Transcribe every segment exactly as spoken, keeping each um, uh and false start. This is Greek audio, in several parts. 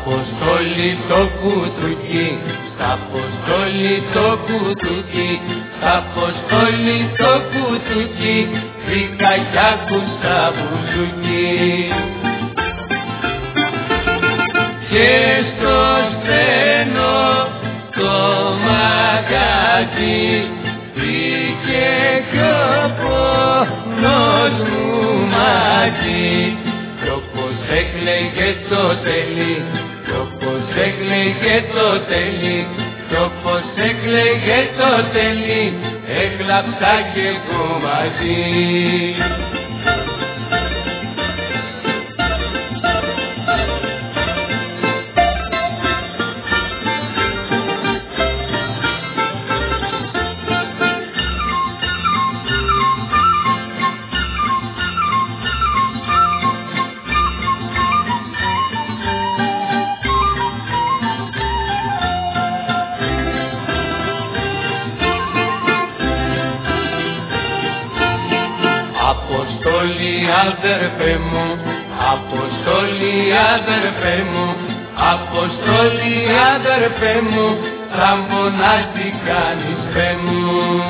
Αποστόλη το κουτουκί, στα Αποστόλη το κουτουκί, στα Αποστόλη το κουτουκί, βρήκα κι άκουσα μπουζούκι. Και στο στενό το μαγαζί βρήκε κι ο πόνος μου μαζί. Κι όπως έκλαιγε το τέλει, κι όπως έκλαιγε το τέλει, κι όπως έκλαιγε το τέλει, έκλαψα κι εγώ μαζί. Αποστόλη αδερφέ μου, Αποστόλη αδερφέ μου, Αποστόλη αδερφέ μου, τραμπονάς τι κάνεις φε μου.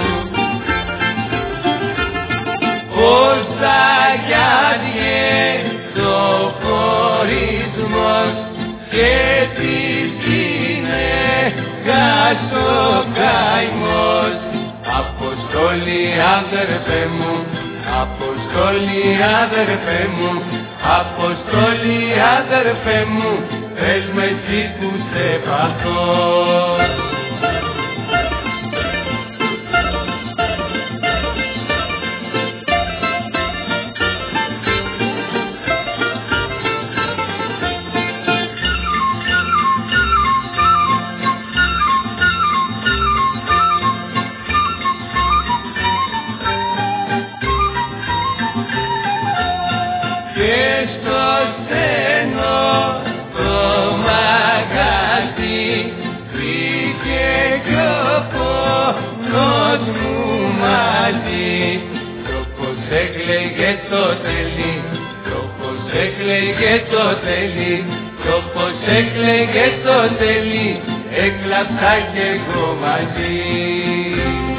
Πώς θα γιάδιε το χωρισμός και τι συνέχας ο καημός. Αποστόλη αδερφέ μου, Αποστόλη αδερφέ μου, Αποστόλη αδερφέ μου, πες με εσύ που σε παθώ. Και στο στενό το μαγαζί βρήκε κι ο πόνος μου μαζί. Κι όπως έκλαιγε το τέλει, κι όπως έκλαιγε το τέλει, κι όπως έκλαιγε το τέλει, έκλαψα κι εγώ μαζί.